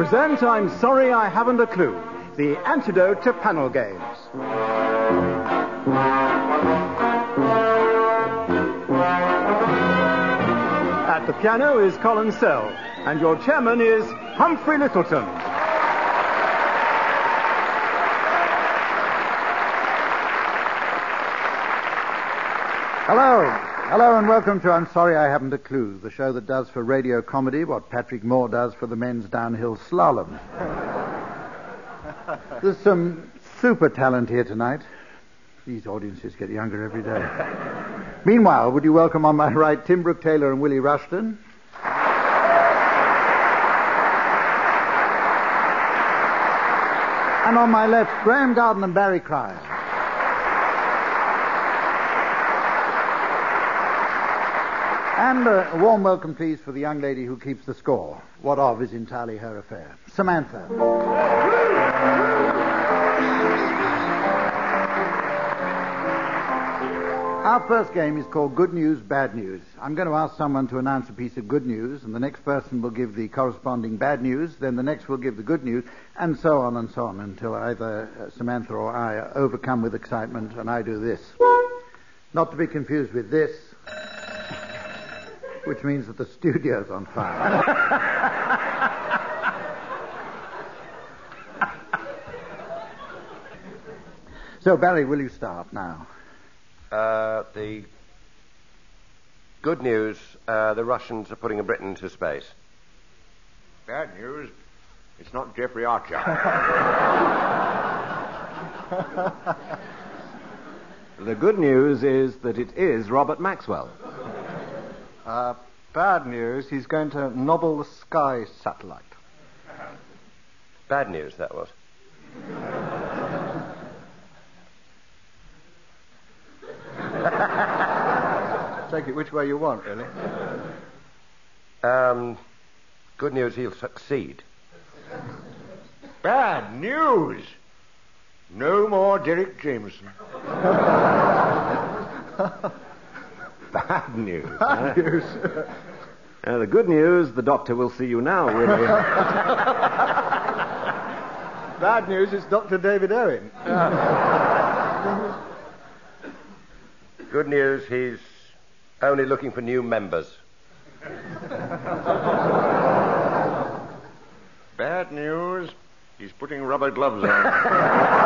present I'm Sorry I Haven't a Clue, the antidote to panel games. At the piano is Colin Sell, and your chairman is Humphrey Littleton. Hello and welcome to I'm Sorry I Haven't a Clue, the show that does for radio comedy what Patrick Moore does for the men's downhill slalom. There's some super talent here tonight. These audiences get younger every day. Meanwhile, would you welcome on my right Tim Brooke-Taylor and Willie Rushton? And on my left, Graham Garden and Barry Cryer. And a warm welcome, please, for the young lady who keeps the score. What of is entirely her affair. Samantha. Our first game is called Good News, Bad News. I'm going to ask someone to announce a piece of good news, and the next person will give the corresponding bad news, then the next will give the good news, and so on, until either Samantha or I are overcome with excitement, and I do this. Not to be confused with this, which means that the studio's on fire. So, Barry, will you start now? The good news, the Russians are putting Britain into space. Bad news, it's not Jeffrey Archer. The good news is that it is Robert Maxwell. Bad news, he's going to nobble the Sky satellite. Bad news, that was. Take it which way you want, really. Good news, he'll succeed. Bad news, no more Derek Jameson. Bad news. Bad news. The good news, the doctor will see you now, Willie. Bad news, it's Dr. David Owen. Good news, he's only looking for new members. Bad news, he's putting rubber gloves on.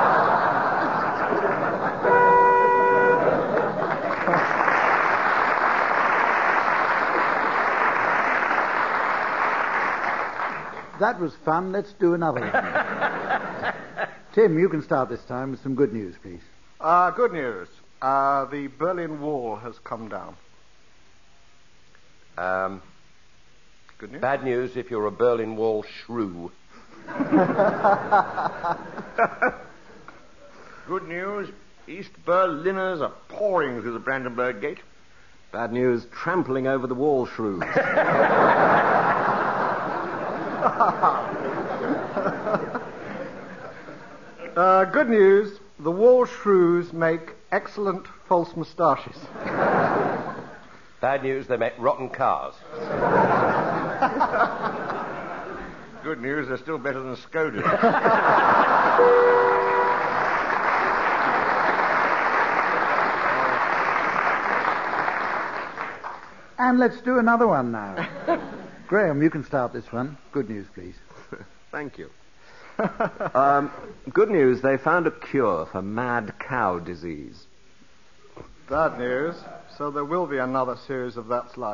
That was fun. Let's do another one. Tim, you can start this time with some good news, please. Good news. The Berlin Wall has come down. Good news? Bad news if you're a Berlin Wall shrew. Good news, East Berliners are pouring through the Brandenburg Gate. Bad news, trampling over the wall shrews. Good news, the wall shrews make excellent false moustaches. Bad news, they make rotten cars. Good news, they're still better than Skoda. And let's do another one now. Graham, you can start this one. Good news, please. Thank you. Good news, they found a cure for mad cow disease. Bad news, so there will be another series of That's Life.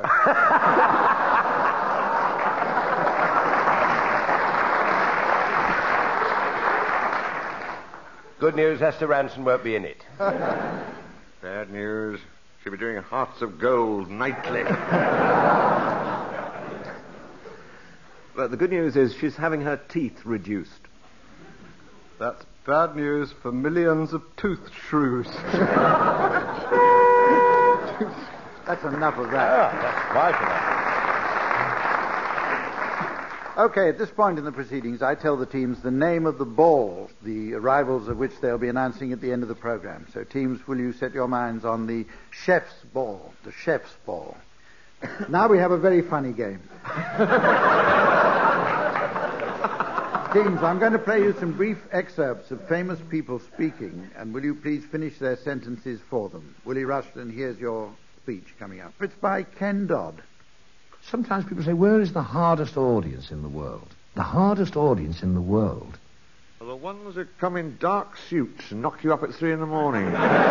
Good news, Esther Ranson won't be in it. Bad news, she'll be doing Hearts of Gold nightly. But the good news is she's having her teeth reduced. That's bad news for millions of tooth shrews. That's enough of that. That's quite enough. Okay, at this point in the proceedings, I tell the teams the name of the ball, the arrivals of which they'll be announcing at the end of the program. So, teams, will you set your minds on the chef's ball, the chef's ball? Now we have a very funny game. Teams, I'm going to play you some brief excerpts of famous people speaking, and will you please finish their sentences for them? Willie Rushton, here's your speech coming up. It's by Ken Dodd. Sometimes people say, where is the hardest audience in the world? The hardest audience in the world. The ones that come in dark suits and knock you up at 3 in the morning.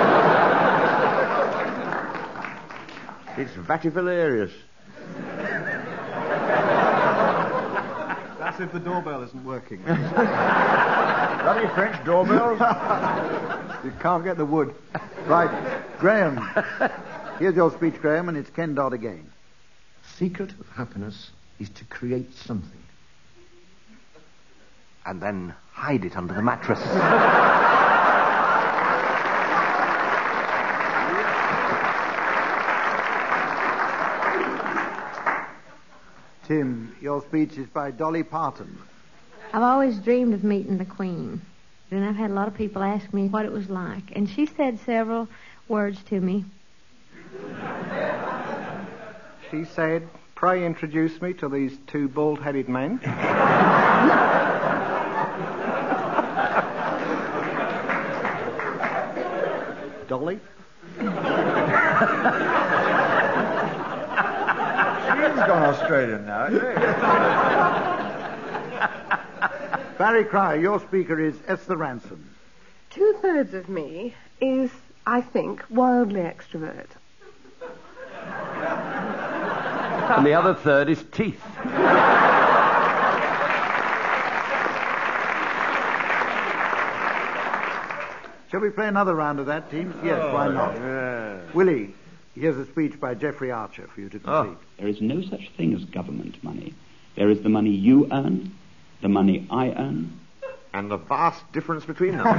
It's vatifilarious. That's if the doorbell isn't working. Bloody French doorbells. You can't get the wood. Right, Graham. Here's your speech, Graham, and it's Ken Dodd again. Secret of happiness is to create something. And then hide it under the mattress. Tim, your speech is by Dolly Parton. I've always dreamed of meeting the Queen. And I've had a lot of people ask me what it was like. And she said several words to me. She said, "Pray introduce me to these two bald-headed men." Dolly? She's gone Australian now, isn't she? Barry Cryer, your speaker is Esther Ransom. 2/3 of me is, I think, wildly extrovert. And the other third is teeth. Shall we play another round of that, teams? Yes, why not? Yeah. Willie, here's a speech by Geoffrey Archer for you to complete. There is no such thing as government money. There is the money you earn, the money I earn. And the vast difference between them.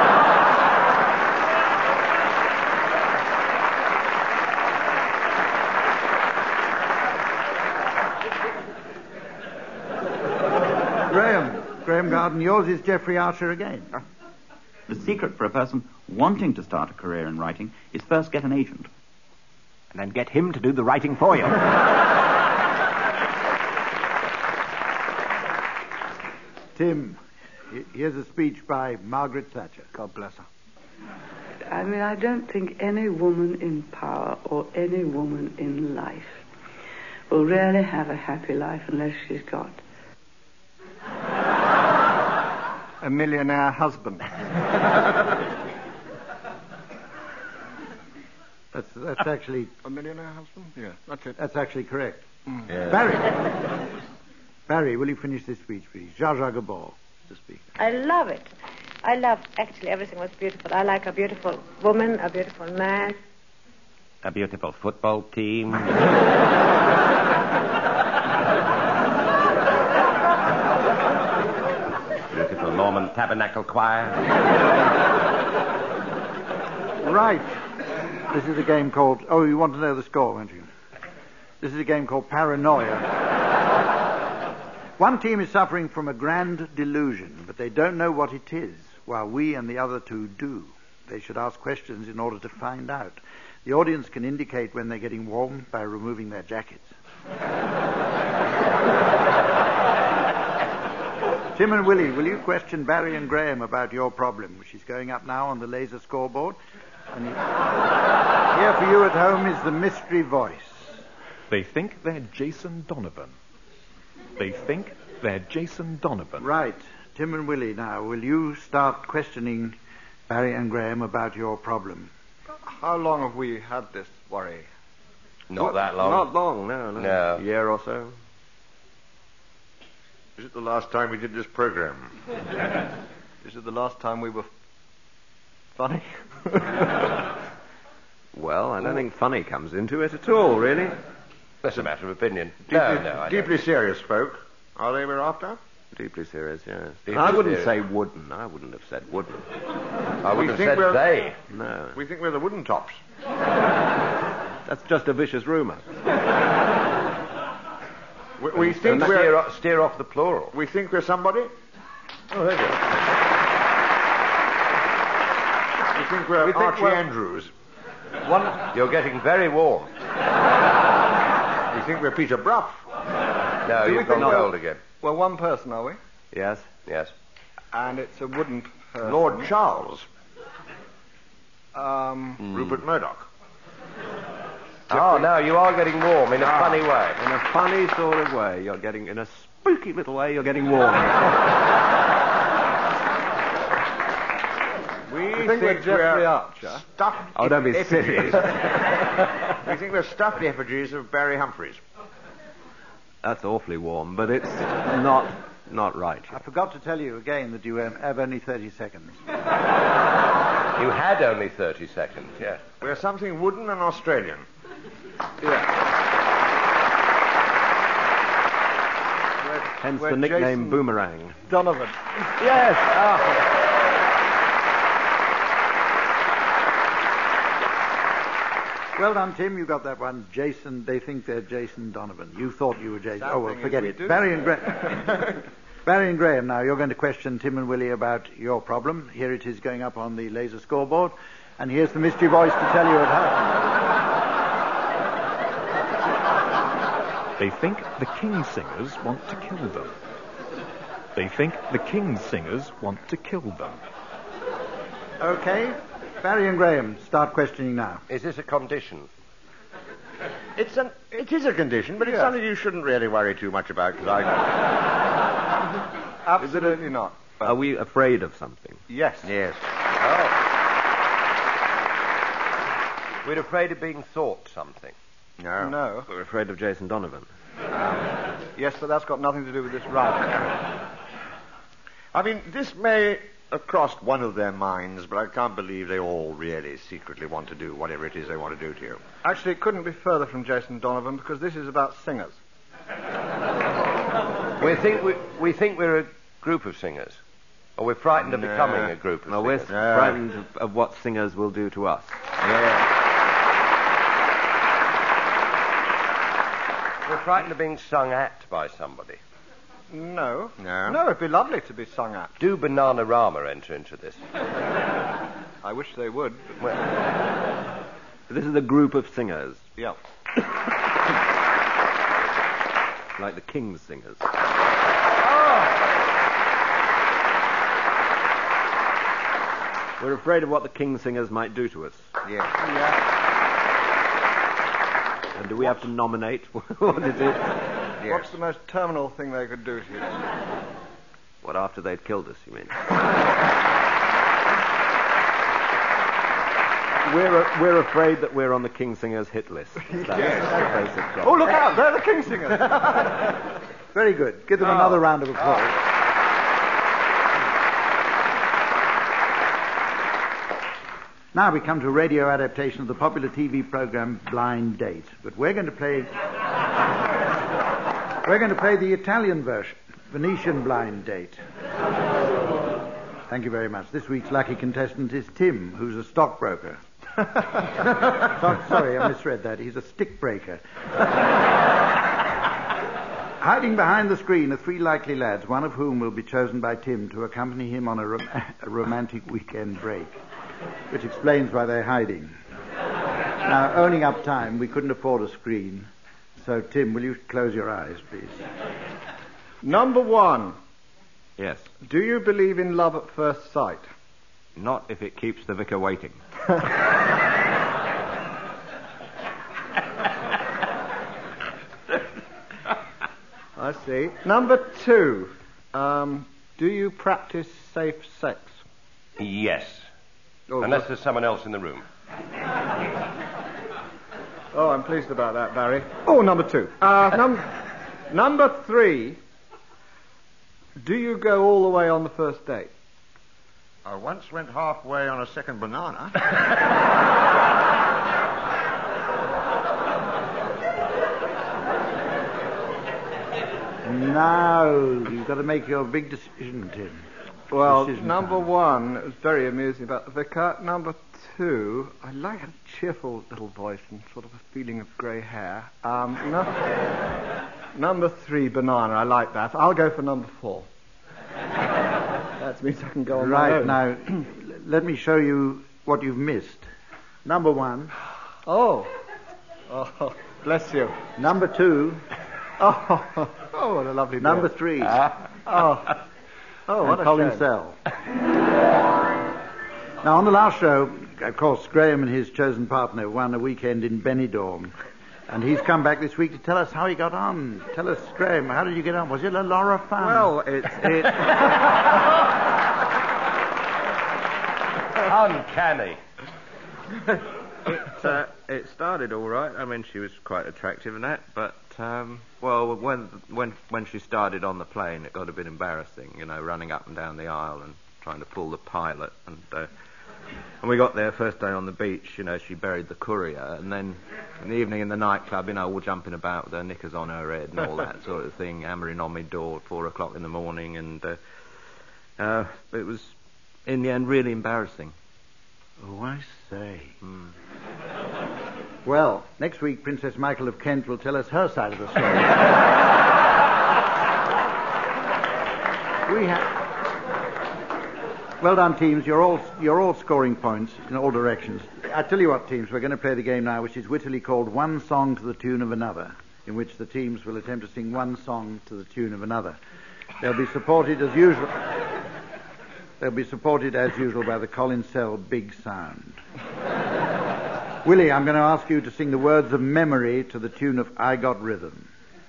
Graham Garden, yours is Geoffrey Archer again. The secret for a person wanting to start a career in writing is first get an agent. And then get him to do the writing for you. Tim, here's a speech by Margaret Thatcher. God bless her. I mean, I don't think any woman in power or any woman in life will really have a happy life unless she's got a millionaire husband. That's actually... A millionaire husband? Yeah, that's it. That's actually correct. Yeah. Barry, will you finish this speech, please? Zsa Zsa Gabor to speak. I love it. I love, actually, everything was beautiful. I like a beautiful woman, a beautiful man. A beautiful football team. Beautiful Mormon Tabernacle Choir. Right. This is a game called... Oh, you want to know the score, won't you? This is a game called Paranoia. One team is suffering from a grand delusion, but they don't know what it is, while we and the other two do. They should ask questions in order to find out. The audience can indicate when they're getting warm by removing their jackets. Tim and Willie, will you question Barry and Graham about your problem, which is going up now on the laser scoreboard? And here for you at home is the mystery voice. They think they're Jason Donovan. They think they're Jason Donovan. Right. Tim and Willie, now, will you start questioning Barry and Graham about your problem? How long have we had this worry? Not that long. Not long, no. No. A year or so. Is it the last time we did this program? Is it the last time we were funny? Well, I don't think funny comes into it at all, really. That's a matter of opinion. Deeply serious folk. Are they we're after? Deeply serious, yes. I wouldn't say wooden. I wouldn't have said wooden. I wouldn't have think said we're- they. No. We think we're the wooden tops. That's just a vicious rumour. We think we're... Steer off the plural. We think we're somebody? Oh, there you go. We think we're think Archie we're- Andrews. You're getting very warm. We think we're Peter Brough. No, you've gone cold again. We're one person, are we? Yes. Yes. And it's a wooden person. Lord Charles. Rupert Murdoch. Oh, now you are getting warm in a funny way. In a funny sort of way. You're getting, in a spooky little way, you're getting warm. We think we're Jeffrey Archer. Stuffed Oh, don't be silly. We think we're stuffed effigies of Barry Humphries. That's awfully warm, but it's not right. I forgot to tell you again that you have only 30 seconds. You had only 30 seconds, yes. We're something wooden and Australian. Hence we're the nickname Jason Boomerang. Donovan. Yes. Well done, Tim. You got that one. Jason, they think they're Jason Donovan. You thought you were Jason. Oh, well, forget it. Barry and Graham. Barry and Graham, now, you're going to question Tim and Willie about your problem. Here it is going up on the laser scoreboard. And here's the mystery voice to tell you at home. They think the King's Singers want to kill them. They think the King's Singers want to kill them. Okay. Barry and Graham, start questioning now. Is this a condition? It is a condition, but it's something you shouldn't really worry too much about, because Absolutely not. Are we afraid of something? Yes. Yes. Oh. We're afraid of being thought something. No. We're afraid of Jason Donovan. Yes, but that's got nothing to do with this right. I mean, this may have crossed one of their minds, but I can't believe they all really secretly want to do whatever it is they want to do to you. Actually, it couldn't be further from Jason Donovan, because this is about singers. We think we're a group of singers. Or we're frightened of becoming a group of No, we're singers. frightened of what singers will do to us. We're frightened of being sung at by somebody. No. No, it'd be lovely to be sung at. Do Bananarama enter into this? I wish they would. But this is a group of singers. Yeah. Like the King's Singers. We're afraid of what the King's Singers might do to us. Yeah. And do we have to nominate? What is it? Yes. What's the most terminal thing they could do to you? What, after they'd killed us, you mean? We're afraid that we're on the King's Singers hit list. That's the basic problem. Oh, look out! They're the King Singers! Very good. Give them another round of applause. Now we come to a radio adaptation of the popular TV program Blind Date. But we're going to play the Italian version, Venetian Blind Date. Thank you very much. This week's lucky contestant is Tim, who's a stockbroker. Sorry, I misread that. He's a stick breaker. Hiding behind the screen are three likely lads, one of whom will be chosen by Tim to accompany him on a romantic weekend break, which explains why they're hiding. Now, owning up time, we couldn't afford a screen. So, Tim, will you close your eyes, please? Number one. Yes. Do you believe in love at first sight? Not if it keeps the vicar waiting. I see. Number two. Do you practice safe sex? Yes. Oh, Unless there's someone else in the room. Oh, I'm pleased about that, Barry. Oh, number two. Number three. Do you go all the way on the first date? I once went halfway on a second banana. Now, you've got to make your big decision, Tim. Well, Decision number time. one, it was very amusing about the vicar. Number two, I like a cheerful little voice and sort of a feeling of grey hair. Number three, banana. I like that. I'll go for number four. That means I can go on my own. Right, now, let me show you what you've missed. Number one. Oh, bless you. Number two. Oh, what a lovely Number boy. three. Oh, Oh, what and a Colin shame. Sell. Now, on the last show, of course, Graham and his chosen partner won a weekend in Benidorm. And he's come back this week to tell us how he got on. Tell us, Graham, how did you get on? Was it a lot of fun? Well, it Uncanny. It started all right. I mean, she was quite attractive and that, but well, when she started on the plane, it got a bit embarrassing, you know, running up and down the aisle and trying to pull the pilot. And we got there first day on the beach. You know, she buried the courier, and then in the evening in the nightclub, you know, all jumping about with her knickers on her head and all that sort of thing, hammering on my door at 4 o'clock in the morning, and it was in the end really embarrassing. Oh, I say. Well, next week, Princess Michael of Kent will tell us her side of the story. Well done, teams. You're all scoring points in all directions. I tell you what, teams, we're going to play the game now, which is wittily called One Song to the Tune of Another, in which the teams will attempt to sing one song to the tune of another. They'll be supported as usual. They'll be supported as usual by the Colin Sell Big Sound. Willie, I'm going to ask you to sing the words of memory to the tune of I Got Rhythm.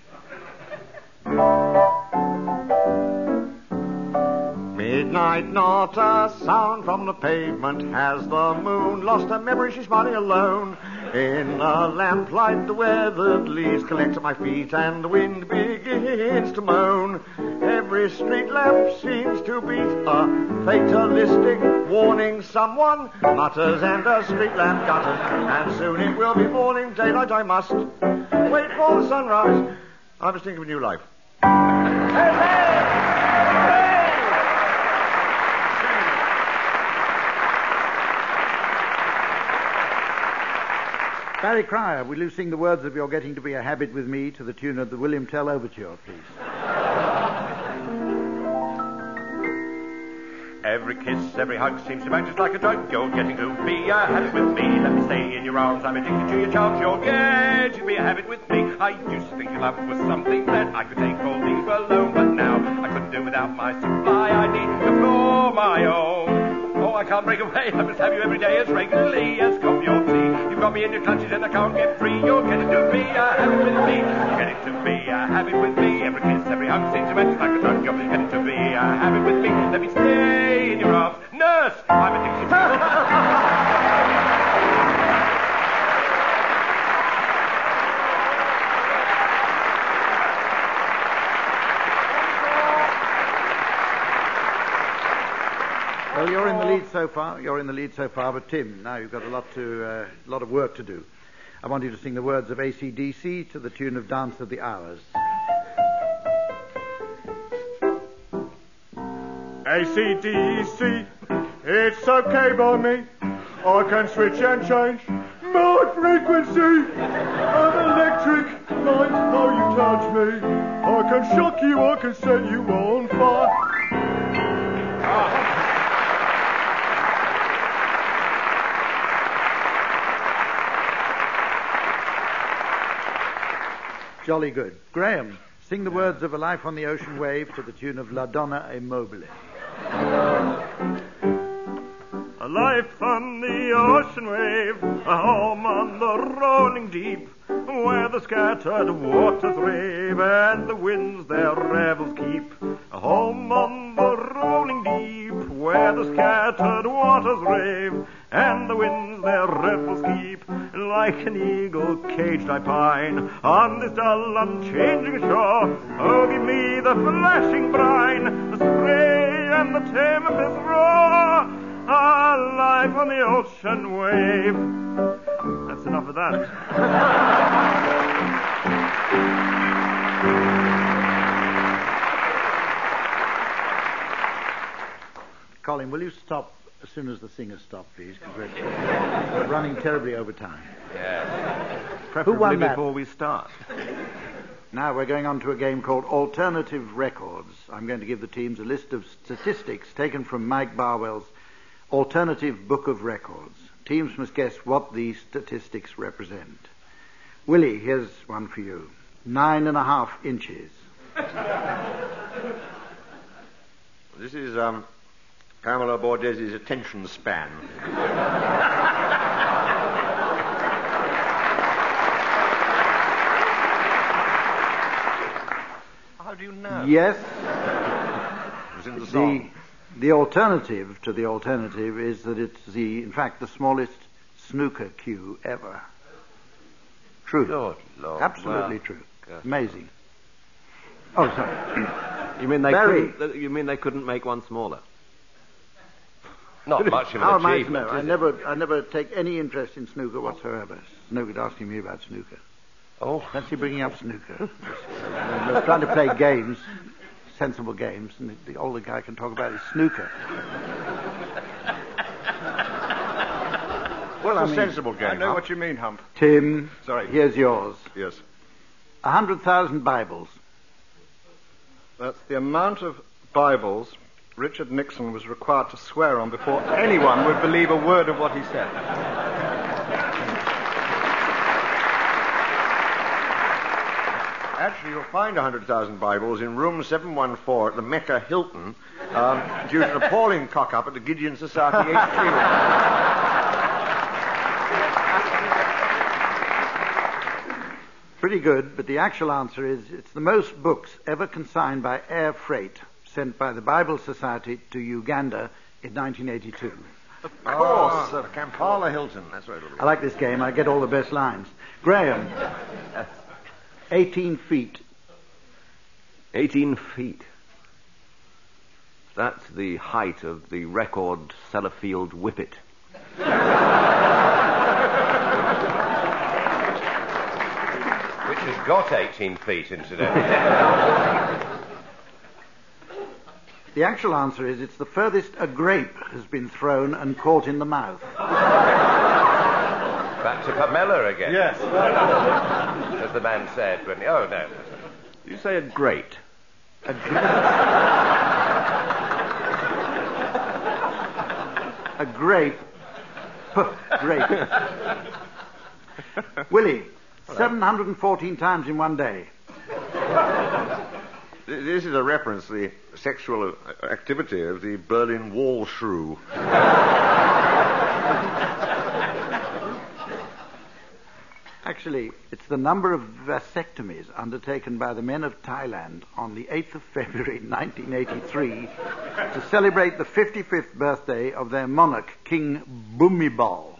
Midnight, not a sound from the pavement. Has the moon lost her memory? She's smiling alone. In the lamplight, the weathered leaves collect at my feet, and the wind begins to moan. Every street lamp seems to beat a fatalistic warning. Someone mutters, and a street lamp gutters, and soon it will be morning. Daylight I must wait for the sunrise. I was thinking of a new life. Barry Cryer, will you sing the words of You're Getting to Be a Habit with Me to the tune of the William Tell Overture, please? Every kiss, every hug seems to act just like a drug. You're getting to be a habit with me. Let me stay in your arms. I'm addicted to your charms. You're getting to be a habit with me. I used to think your love was something that I could take or leave alone, but now I couldn't do without my supply. I need you for my own. Oh, I can't break away. I must have you every day as regularly as coffee or tea. You've got me in your clutches and I can't get free. You're getting to be a habit with me. You're getting to be a habit with me. Every kiss, every hug seems to act like a drug. You're getting to be a habit with me. Let me stay in your arms. Nurse, I'm addicted to you. Well, you're in the lead so far. But Tim, now you've got a lot of work to do. I want you to sing the words of AC/DC to the tune of Dance of the Hours. AC/DC, it's okay by me. I can switch and change my frequency. I'm electric, like how you touch me. I can shock you, I can set you on fire. Jolly good. Graham, sing the words of A Life on the Ocean Wave to the tune of La Donna e Mobile. A life on the ocean wave, a home on the rolling deep, where the scattered waters rave and the winds their revels keep. A home on the rolling deep, where the scattered waters rave and the winds their revels keep. Like an eagle caged I pine on this dull unchanging shore. Oh, give me the flashing brine, the spray and the tempest roar. A life on the ocean wave. That's enough of that. Colin, will you stop as soon as the singers stop, please? Because we're running terribly over time. Yes. Who won that? Before we start. Now we're going on to a game called Alternative Records. I'm going to give the teams a list of statistics taken from Mike Barwell's Alternative Book of Records. Teams must guess what these statistics represent. Willie, here's one for you. 9.5 inches. This is Pamela Bordese's attention span. How do you know? Yes. It was in the song. The alternative to the alternative is that it's in fact, the smallest snooker cue ever. True. Good Lord. Absolutely true. Amazing. Oh, sorry. You mean they Barry. couldn't? You mean they couldn't make one smaller? Not much of How an am I to achievement. know? I never take any interest in snooker whatsoever. Snooker's asking me about snooker. Oh. Fancy bringing up snooker. We're trying to play games, sensible games, and the older guy can talk about is snooker. Well, a sensible game. I know what you mean, Hump. Tim, Sorry. here's yours. Yes. 100,000 Bibles. That's the amount of Bibles Richard Nixon was required to swear on before anyone would believe a word of what he said. Actually, you'll find 100,000 Bibles in room 714 at the Mecca Hilton due to an appalling cock-up at the Gideon Society HQ. Pretty good, but the actual answer is it's the most books ever consigned by air freight sent by the Bible Society to Uganda in 1982. Of course, Kampala Hilton. That's right. I like this game. I get all the best lines. Graham, 18 feet. 18 feet. That's the height of the record Sellafield Whippet. Which has got 18 feet, incidentally. The actual answer is it's the furthest a grape has been thrown and caught in the mouth. Back to Pamela again. Yes. As the man said when... Oh, no. You say a grate. A grape. Grape. Willie, 714 times in one day. This is a reference to the sexual activity of the Berlin Wall shrew. Actually, it's the number of vasectomies undertaken by the men of Thailand on the 8th of February 1983 to celebrate the 55th birthday of their monarch, King Bhumibol.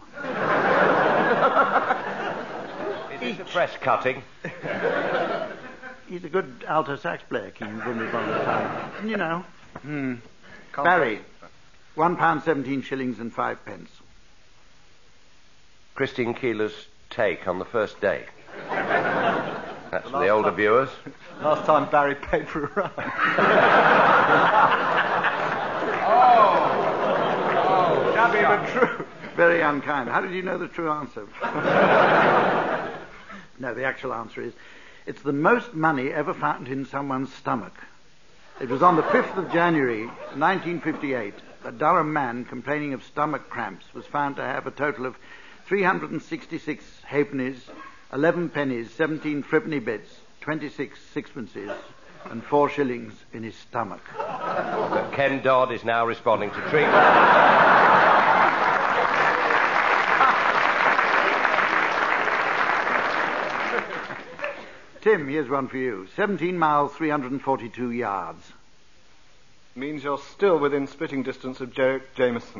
Is this a press cutting? He's a good alto sax player, King Bhumibol. You know. Barry, £1.17 and 5 pence. Christine Keeler's take on the first day. That's for the older viewers. Last time Barry paid for a ride. Can't be even true. Very unkind. How did you know the true answer? No, the actual answer is it's the most money ever found in someone's stomach. It was on the 5th of January, 1958, a Durham man complaining of stomach cramps was found to have a total of 366 halfpennies, 11 pennies, 17 threepenny bits, 26 sixpences, and 4 shillings in his stomach. But Ken Dodd is now responding to treatment. Tim, here's one for you. 17 miles, 342 yards. Means you're still within spitting distance of Jameson.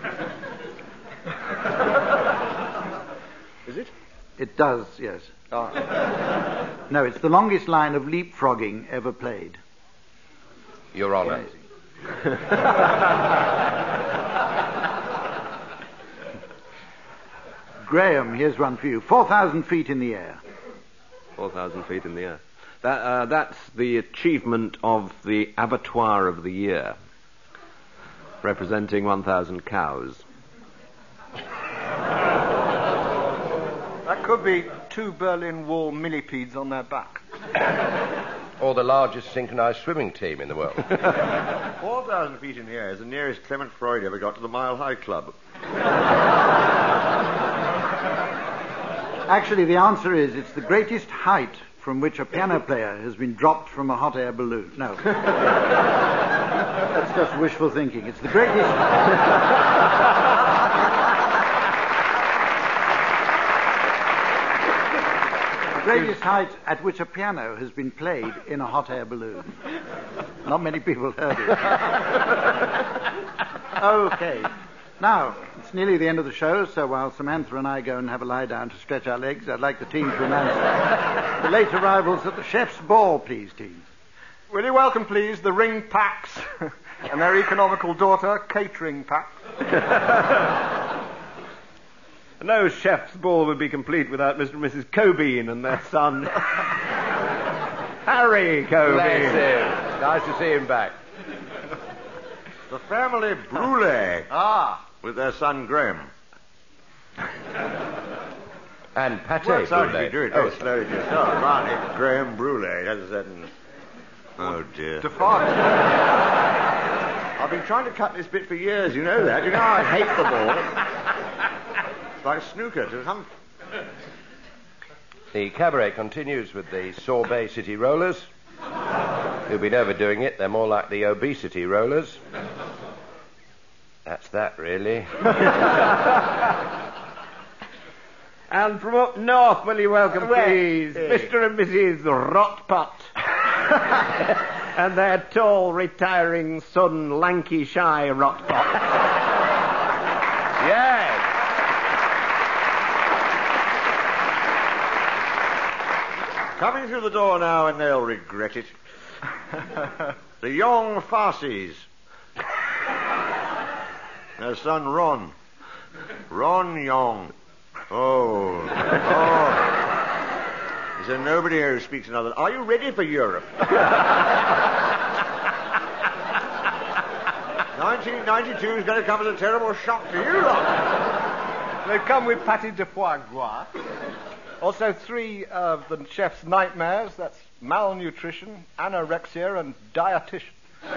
Is it? It does, yes. No, it's the longest line of leapfrogging ever played. Your Honour. Graham, here's one for you. 4,000 feet in the air. 4,000 feet in the air. That's the achievement of the abattoir of the year, representing 1,000 cows. That could be 2 Berlin Wall millipedes on their back. Or the largest synchronized swimming team in the world. 4,000 feet in the air is the nearest Clement Freud ever got to the Mile High Club. Actually, the answer is it's the greatest height from which a piano player has been dropped from a hot air balloon. No. That's just wishful thinking. It's the greatest... the greatest height at which a piano has been played in a hot air balloon. Not many people heard it. Okay. Now, it's nearly the end of the show, so while Samantha and I go and have a lie down to stretch our legs, I'd like the team to announce the late arrivals at the chef's ball, please, teams. Will you welcome, please, the Ring Packs and their economical daughter, Catering Pack. No chef's ball would be complete without Mr. and Mrs. Cobean and their son, Harry Cobean. Bless him. Nice to see him back. The family Brule. With their son Graham. And Pate Works out to Brule. be doing. Oh, slowly just. Oh, Barney Graham Brule. That's that. Oh, dear. I've been trying to cut this bit for years, you know that. You know I hate the ball. It's like snooker to some... The cabaret continues with the Sorbet City Rollers. Who've been overdoing it. They're more like the Obesity Rollers. That's that, really. And from up north, will you welcome, please, Mr. and Mrs. Rotpot. And their tall, retiring son, Lanky Shy Rotpot. Yes. Coming through the door now, and they'll regret it. The Yong Farsies. Their son, Ron. Ron Yong. Oh. Is there nobody here who speaks another... Are you ready for Europe? 1992 is going to come as a terrible shock to you lot. They've come with pâté de foie gras. Also 3 of the chef's nightmares. That's malnutrition, anorexia, and dietitian.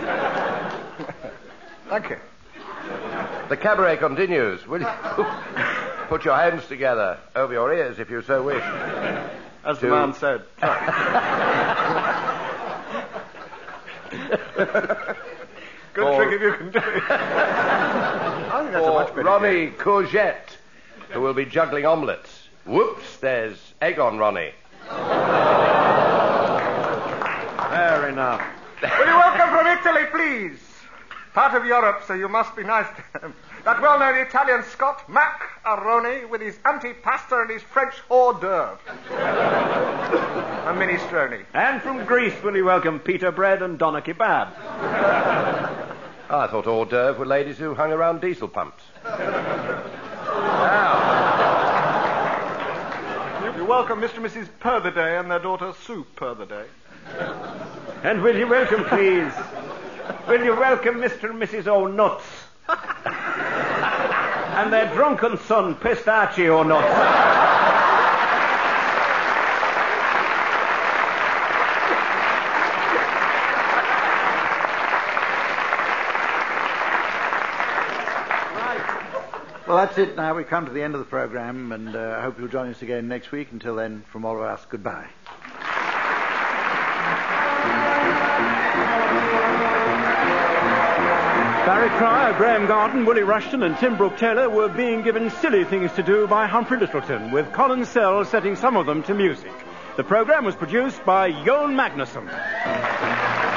Thank you. The cabaret continues. Will you put your hands together over your ears if you so wish? As the man said. Good trick if you can do it. I think that's a much better Ronnie Courgette, who will be juggling omelettes. Whoops, there's egg on Ronnie. Fair enough. Will you welcome from Italy, please? Part of Europe, so you must be nice to them. That well-known Italian Scot, Mac Aroni, with his antipasta and his French hors d'oeuvre. A minestrone. And from Greece, will you welcome Peter Bread and Doner Kebab. I thought hors d'oeuvre were ladies who hung around diesel pumps. You welcome Mr. and Mrs. Pertherday and their daughter Sue Pertherday. And will you welcome, please, will you welcome Mr. and Mrs. O'Nuts and their drunken son, Pistachio Nuts. Well, that's it now. We've come to the end of the programme, and I hope you'll join us again next week. Until then, from all of us, goodbye. Barry Cryer, Graham Garden, Willie Rushton and Tim Brooke Taylor were being given silly things to do by Humphrey Littleton, with Colin Sell setting some of them to music. The programme was produced by Jon Magnuson.